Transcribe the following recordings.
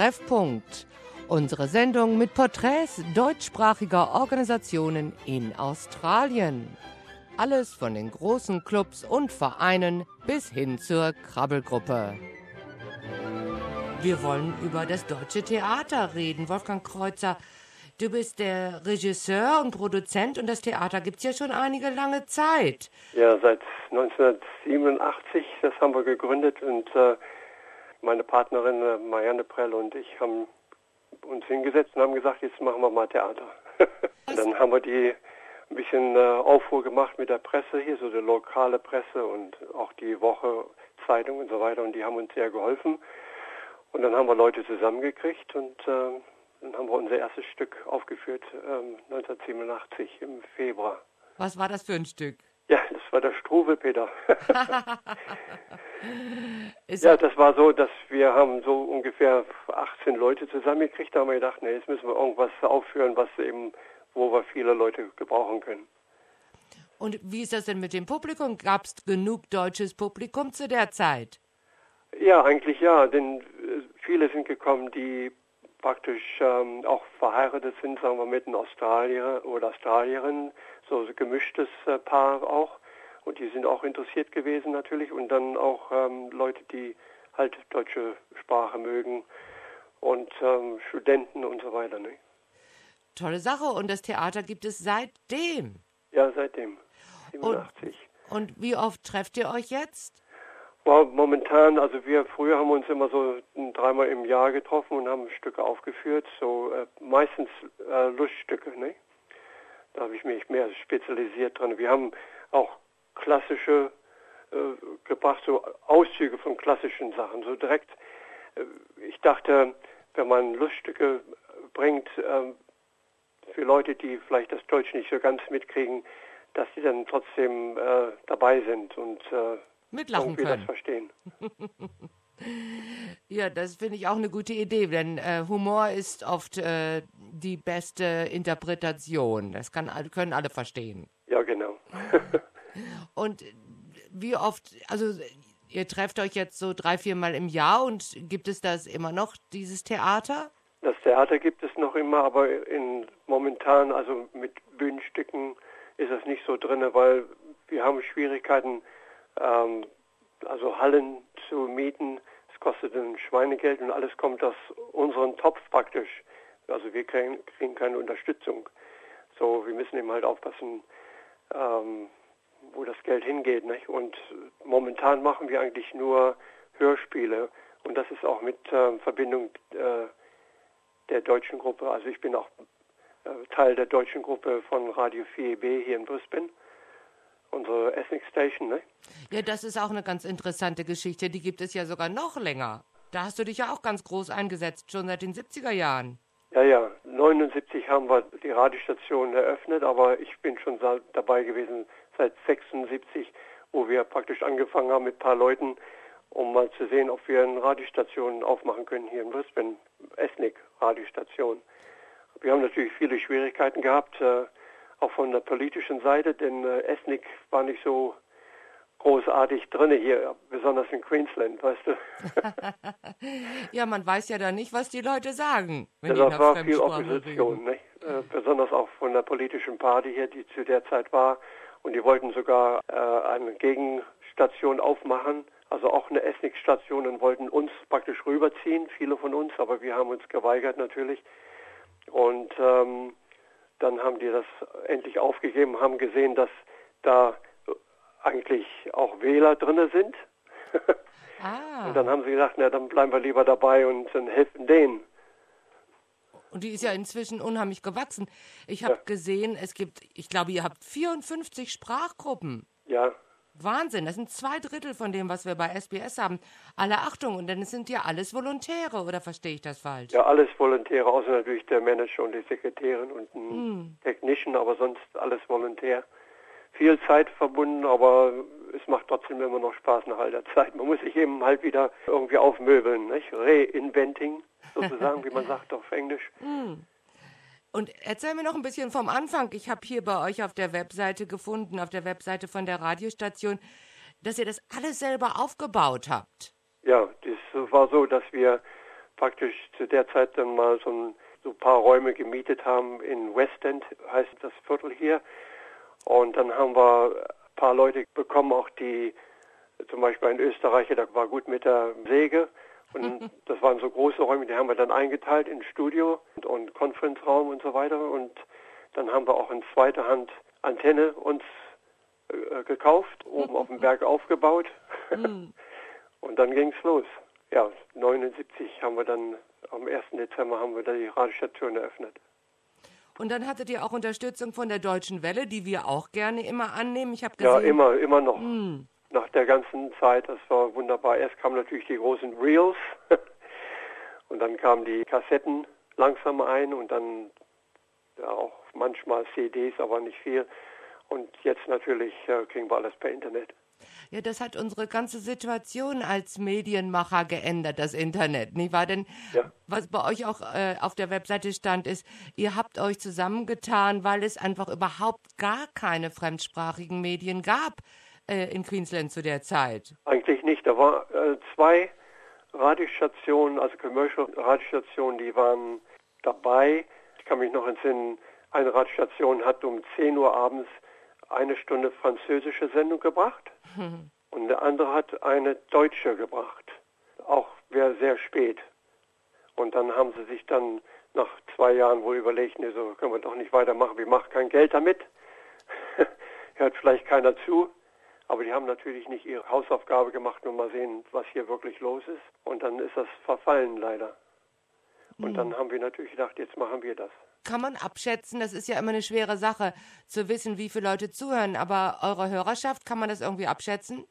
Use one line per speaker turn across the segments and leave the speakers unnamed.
Treffpunkt. Unsere Sendung mit Porträts deutschsprachiger Organisationen in Australien. Alles von den großen Clubs und Vereinen bis hin zur Krabbelgruppe. Wir wollen über das Deutsche Theater reden. Wolfgang Kreuzer, du bist der Regisseur und Produzent und das Theater gibt es ja schon einige lange Zeit.
Ja, seit 1987, das haben wir gegründet und meine Partnerin Marianne Prell und ich haben uns hingesetzt und haben gesagt, jetzt machen wir mal Theater. Und dann haben wir die ein bisschen Aufruhr gemacht mit der Presse hier, so die lokale Presse und auch die Woche, Zeitung und so weiter und die haben uns sehr geholfen. Und dann haben wir Leute zusammengekriegt und dann haben wir unser erstes Stück aufgeführt, 1987 im Februar.
Was war das für ein Stück?
Ja, das war der Struwelpeter. Ja, das war so, dass wir haben so ungefähr 18 Leute zusammengekriegt. Da haben wir gedacht, nee, jetzt müssen wir irgendwas aufführen, was eben, wo wir viele Leute gebrauchen können.
Und wie ist das denn mit dem Publikum? Gab es genug deutsches Publikum zu der Zeit?
Ja, eigentlich ja, denn viele sind gekommen, die praktisch auch verheiratet sind, sagen wir mit einem Australier oder Australierin, so gemischtes Paar auch. Und die sind auch interessiert gewesen natürlich. Und dann auch Leute, die halt deutsche Sprache mögen und Studenten und so weiter. Ne?
Tolle Sache. Und das Theater gibt es seitdem?
Ja, seitdem. 87.
Und wie oft trefft ihr euch jetzt?
Well, momentan, also früher haben wir uns immer so 3-mal im Jahr getroffen und haben Stücke aufgeführt, so meistens Luststücke, ne? Da habe ich mich mehr spezialisiert dran. Wir haben auch klassische gebracht, so Auszüge von klassischen Sachen, so direkt. Ich dachte, wenn man Luststücke bringt, für Leute, die vielleicht das Deutsch nicht so ganz mitkriegen, dass die dann trotzdem dabei sind und
mitlachen können.
Das verstehen.
Ja, das finde ich auch eine gute Idee, denn Humor ist oft die beste Interpretation. Das können alle verstehen.
Ja, genau.
Und wie oft, also ihr trefft euch jetzt so 3-4 Mal im Jahr und gibt es das immer noch, dieses Theater?
Das Theater gibt es noch immer, aber momentan, also mit Bühnenstücken ist das nicht so drin, weil wir haben Schwierigkeiten, also Hallen zu mieten. Es kostet ein Schweinegeld und alles kommt aus unserem Topf praktisch. Also wir kriegen keine Unterstützung. So, wir müssen eben halt aufpassen, wo das Geld hingeht. Nicht? Und momentan machen wir eigentlich nur Hörspiele. Und das ist auch mit Verbindung der deutschen Gruppe. Also ich bin auch Teil der deutschen Gruppe von Radio 4B hier in Brisbane. Unsere Ethnic Station, ne?
Ja, das ist auch eine ganz interessante Geschichte. Die gibt es ja sogar noch länger. Da hast du dich ja auch ganz groß eingesetzt, schon seit den 70er Jahren.
Ja. 79 haben wir die Radiostation eröffnet, aber ich bin schon dabei gewesen seit 76, wo wir praktisch angefangen haben mit ein paar Leuten, um mal zu sehen, ob wir eine Radiostation aufmachen können hier in Brisbane, Ethnic Radiostation. Wir haben natürlich viele Schwierigkeiten gehabt, auch von der politischen Seite, denn Ethnic war nicht so großartig drin hier, besonders in Queensland, weißt du.
Ja, man weiß ja da nicht, was die Leute sagen, wenn
ja,
die
das war viel Opposition, nicht? Besonders auch von der politischen Party hier, die zu der Zeit war. Und die wollten sogar eine Gegenstation aufmachen, also auch eine Ethnic-Station, und wollten uns praktisch rüberziehen, viele von uns, aber wir haben uns geweigert natürlich. Und dann haben die das endlich aufgegeben, haben gesehen, dass da eigentlich auch Wähler drin sind. Und dann haben sie gesagt, na, dann bleiben wir lieber dabei und dann helfen denen.
Und die ist ja inzwischen unheimlich gewachsen. Ich habe gesehen, ich glaube, ihr habt 54 Sprachgruppen.
Ja.
Wahnsinn, das sind 2/3 von dem, was wir bei SBS haben. Alle Achtung, und dann sind ja alles Volontäre, oder verstehe ich das falsch?
Ja, alles Volontäre, außer natürlich der Manager und die Sekretärin und ein Technician, aber sonst alles Volontär. Viel Zeit verbunden, aber es macht trotzdem immer noch Spaß nach all der Zeit. Man muss sich eben halt wieder irgendwie aufmöbeln, nicht? Reinventing, sozusagen, wie man sagt auf Englisch.
Und erzähl mir noch ein bisschen vom Anfang. Ich habe hier bei euch auf der Webseite gefunden, auf der Webseite von der Radiostation, dass ihr das alles selber aufgebaut habt.
Ja, das war so, dass wir praktisch zu der Zeit dann mal so ein paar Räume gemietet haben in West End, heißt das Viertel hier. Und dann haben wir ein paar Leute bekommen, auch die, zum Beispiel ein Österreicher, der war gut mit der Säge. Und das waren so große Räume, die haben wir dann eingeteilt in Studio und Konferenzraum und so weiter. Und dann haben wir auch in zweiter Hand Antenne uns gekauft, oben auf dem Berg aufgebaut. Und dann ging's los. Ja, 79 haben wir dann, am 1. Dezember haben wir da die Radiostation eröffnet.
Und dann hattet ihr auch Unterstützung von der Deutschen Welle, die wir auch gerne immer annehmen. Ich habe gesehen,
ja, immer noch. Nach der ganzen Zeit, das war wunderbar. Erst kamen natürlich die großen Reels und dann kamen die Kassetten langsam ein und dann ja, auch manchmal CDs, aber nicht viel. Und jetzt natürlich kriegen wir alles per Internet.
Ja, das hat unsere ganze Situation als Medienmacher geändert, das Internet, nicht wahr? Denn was bei euch auch auf der Webseite stand, ist, ihr habt euch zusammengetan, weil es einfach überhaupt gar keine fremdsprachigen Medien gab in Queensland zu der Zeit.
Eigentlich nicht. Da war 2 Radiostationen, also Commercial-Radiostationen, die waren dabei. Ich kann mich noch entsinnen, eine Radiostation hat um 10 Uhr abends 1 Stunde französische Sendung gebracht und der andere hat eine deutsche gebracht. Auch sehr spät. Und dann haben sie sich dann nach 2 Jahren wohl überlegt, nee, so können wir doch nicht weitermachen, wir machen kein Geld damit. Hört vielleicht keiner zu. Aber die haben natürlich nicht ihre Hausaufgabe gemacht, nur mal sehen, was hier wirklich los ist. Und dann ist das verfallen leider. Und dann haben wir natürlich gedacht, jetzt machen wir das.
Kann man abschätzen, das ist ja immer eine schwere Sache, zu wissen, wie viele Leute zuhören. Aber eure Hörerschaft, kann man das irgendwie abschätzen?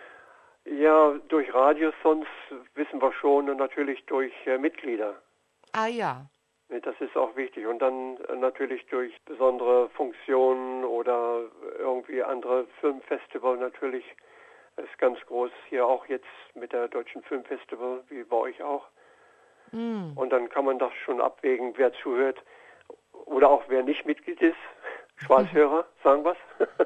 Ja, durch Radios sonst wissen wir schon und natürlich durch Mitglieder.
Ah ja.
Das ist auch wichtig. Und dann natürlich durch besondere Funktionen oder irgendwie andere Filmfestival natürlich. Das ist ganz groß hier auch jetzt mit der Deutschen Filmfestival, wie bei euch auch. Und dann kann man das schon abwägen, wer zuhört oder auch wer nicht Mitglied ist. Schwarzhörer, sagen wir's.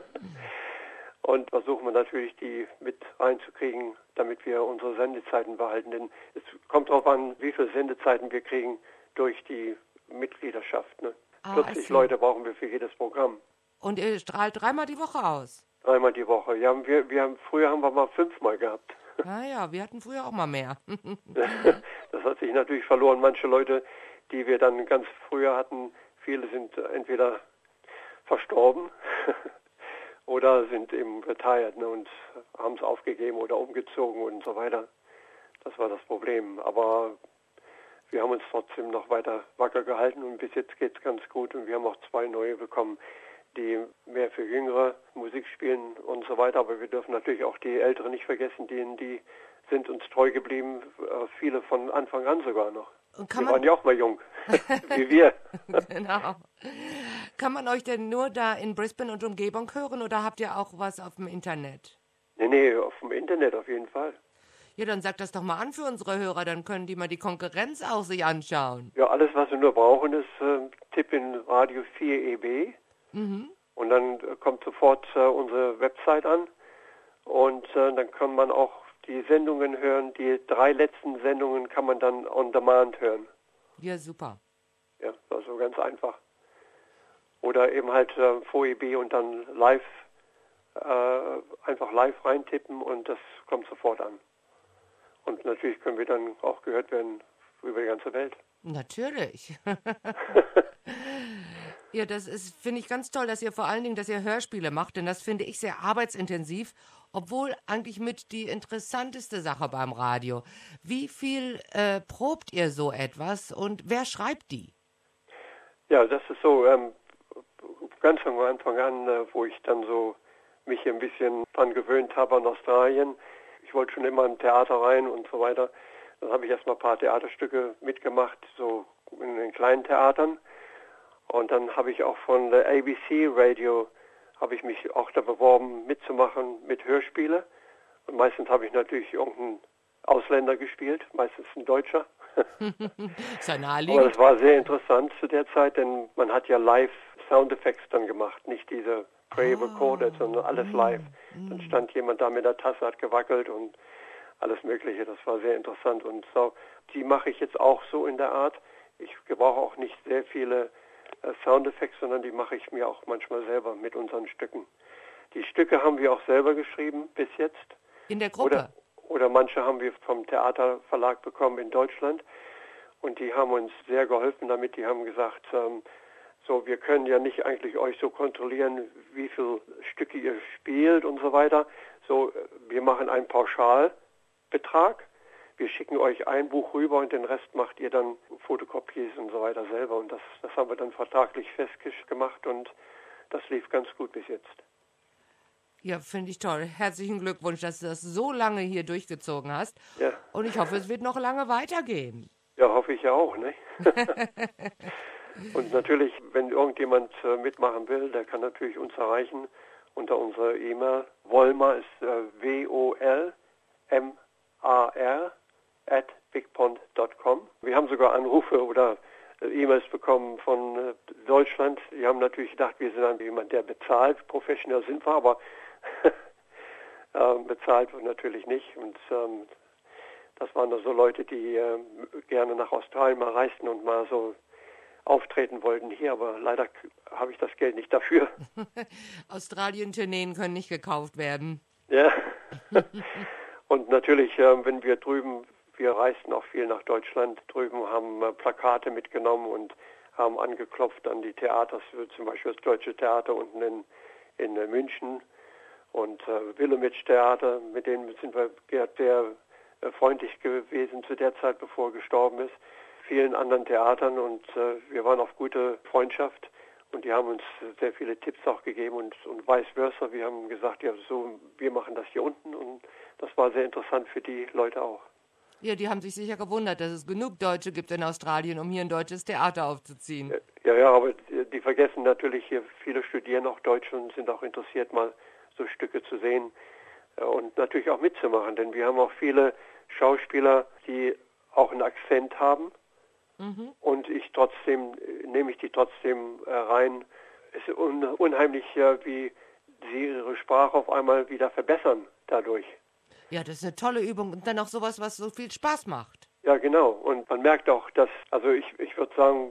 Und versuchen wir natürlich, die mit reinzukriegen, damit wir unsere Sendezeiten behalten. Denn es kommt darauf an, wie viele Sendezeiten wir kriegen durch die Mitgliedschaft. Ne? 40 Leute brauchen wir für jedes Programm.
Und ihr strahlt 3-mal die Woche aus?
3-mal die Woche. Ja, früher haben wir mal 5-mal gehabt.
Ah ja, wir hatten früher auch mal mehr.
Das hat sich natürlich verloren. Manche Leute, die wir dann ganz früher hatten, viele sind entweder verstorben oder sind eben retired, ne, und haben es aufgegeben oder umgezogen und so weiter. Das war das Problem. Aber wir haben uns trotzdem noch weiter wacker gehalten und bis jetzt geht es ganz gut. Und wir haben auch 2 neue bekommen, die mehr für Jüngere Musik spielen und so weiter. Aber wir dürfen natürlich auch die Älteren nicht vergessen, die sind uns treu geblieben, viele von Anfang an sogar noch. Wir waren ja auch mal jung, wie wir.
Genau. Kann man euch denn nur da in Brisbane und Umgebung hören oder habt ihr auch was auf dem Internet?
Nee, auf dem Internet auf jeden Fall.
Ja, dann sagt das doch mal an für unsere Hörer, dann können die mal die Konkurrenz auch sich anschauen.
Ja, alles, was wir nur brauchen, ist Tipp in Radio 4 EB. Und dann kommt sofort unsere Website an und dann kann man auch die Sendungen hören. Die 3 letzten Sendungen kann man dann on demand hören.
Ja, super.
Ja, also ganz einfach. Oder eben halt vor EB und dann live, einfach live reintippen und das kommt sofort an. Und natürlich können wir dann auch gehört werden über die ganze Welt.
Natürlich. Ja, das ist, finde ich, ganz toll, dass ihr vor allen Dingen, dass ihr Hörspiele macht, denn das finde ich sehr arbeitsintensiv, obwohl eigentlich mit die interessanteste Sache beim Radio. Wie viel probt ihr so etwas und wer schreibt die?
Ja, das ist so, ganz am Anfang an, wo ich dann so mich ein bisschen dran gewöhnt habe an Australien. Ich wollte schon immer im Theater rein und so weiter. Dann habe ich erstmal ein paar Theaterstücke mitgemacht, so in den kleinen Theatern. Und dann habe ich auch von der ABC Radio, habe ich mich auch da beworben, mitzumachen mit Hörspiele. Und meistens habe ich natürlich irgendeinen Ausländer gespielt, meistens ein Deutscher.
Ist ja naheliegend.
Aber das war sehr interessant zu der Zeit, denn man hat ja live Soundeffekte dann gemacht, nicht diese pre-recorded, sondern alles live. Dann stand jemand da mit der Tasse, hat gewackelt und alles Mögliche. Das war sehr interessant. Und so, die mache ich jetzt auch so in der Art. Ich gebrauche auch nicht sehr viele Soundeffekte, sondern die mache ich mir auch manchmal selber mit unseren Stücken. Die Stücke haben wir auch selber geschrieben bis jetzt.
In der Gruppe?
Oder manche haben wir vom Theaterverlag bekommen in Deutschland. Und die haben uns sehr geholfen damit. Die haben gesagt, so, wir können ja nicht eigentlich euch so kontrollieren, wie viele Stücke ihr spielt und so weiter. So, wir machen einen Pauschalbetrag. Wir schicken euch ein Buch rüber und den Rest macht ihr dann Fotokopies und so weiter selber. Und das haben wir dann vertraglich festgemacht und das lief ganz gut bis jetzt.
Ja, finde ich toll. Herzlichen Glückwunsch, dass du das so lange hier durchgezogen hast.
Ja.
Und ich hoffe, es wird noch lange weitergehen.
Ja, hoffe ich ja auch, ne? Und natürlich, wenn irgendjemand mitmachen will, der kann natürlich uns erreichen unter unserer E-Mail. Wolmar ist wolmar@bigpond.com. Wir haben sogar Anrufe oder E-Mails bekommen von Deutschland. Die haben natürlich gedacht, wir sind dann jemand, der bezahlt. Professionell sind wir, aber bezahlt wird natürlich nicht. Und das waren so Leute, die gerne nach Australien mal reisten und mal so auftreten wollten hier, aber leider habe ich das Geld nicht dafür.
Australien-Tourneen können nicht gekauft werden.
Ja. Und natürlich, wenn wir drüben, wir reisten auch viel nach Deutschland drüben, haben Plakate mitgenommen und haben angeklopft an die Theater, zum Beispiel das Deutsche Theater unten in München und Willemits-Theater, mit denen sind wir sehr freundlich gewesen zu der Zeit, bevor er gestorben ist. Vielen anderen Theatern und wir waren auf gute Freundschaft und die haben uns sehr viele Tipps auch gegeben und vice versa. Wir haben gesagt, ja, so, wir machen das hier unten und das war sehr interessant für die Leute auch.
Ja, die haben sich sicher gewundert, dass es genug Deutsche gibt in Australien, um hier ein deutsches Theater aufzuziehen.
Ja, aber die vergessen natürlich hier, viele studieren auch Deutsch und sind auch interessiert, mal so Stücke zu sehen und natürlich auch mitzumachen, denn wir haben auch viele Schauspieler, die auch einen Akzent haben. Und nehme ich die trotzdem rein. Es ist unheimlich, wie sie ihre Sprache auf einmal wieder verbessern dadurch.
Ja, das ist eine tolle Übung und dann auch sowas, was so viel Spaß macht.
Ja, genau. Und man merkt auch, dass, also ich würde sagen,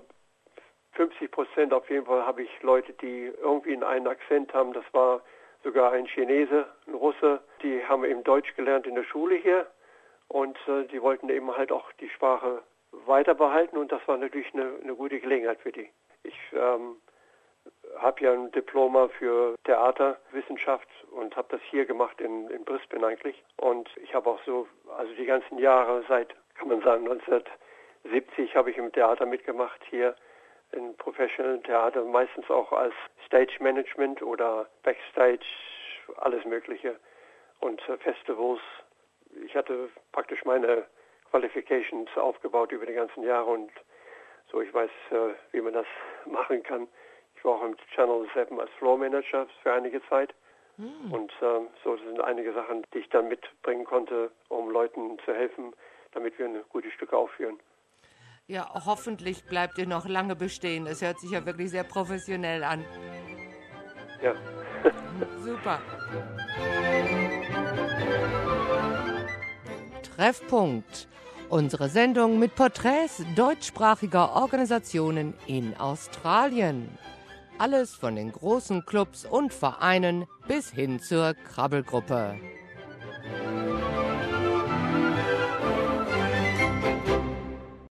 50% auf jeden Fall habe ich Leute, die irgendwie einen Akzent haben. Das war sogar ein Chinese, ein Russe. Die haben eben Deutsch gelernt in der Schule hier und die wollten eben halt auch die Sprache weiter behalten und das war natürlich eine gute Gelegenheit für die. Ich habe ja ein Diploma für Theaterwissenschaft und habe das hier gemacht in Brisbane eigentlich. Und ich habe auch so, also die ganzen Jahre seit, kann man sagen, 1970 habe ich im Theater mitgemacht hier in Professional Theater, meistens auch als Stage Management oder Backstage, alles Mögliche und Festivals. Ich hatte praktisch meine Qualifications aufgebaut über die ganzen Jahre und so, ich weiß, wie man das machen kann. Ich war auch im Channel 7 als Floor Manager für einige Zeit und so, das sind einige Sachen, die ich dann mitbringen konnte, um Leuten zu helfen, damit wir gute Stücke aufführen.
Ja, hoffentlich bleibt ihr noch lange bestehen. Es hört sich ja wirklich sehr professionell an.
Ja.
Super. Treffpunkt. Unsere Sendung mit Porträts deutschsprachiger Organisationen in Australien. Alles von den großen Clubs und Vereinen bis hin zur Krabbelgruppe.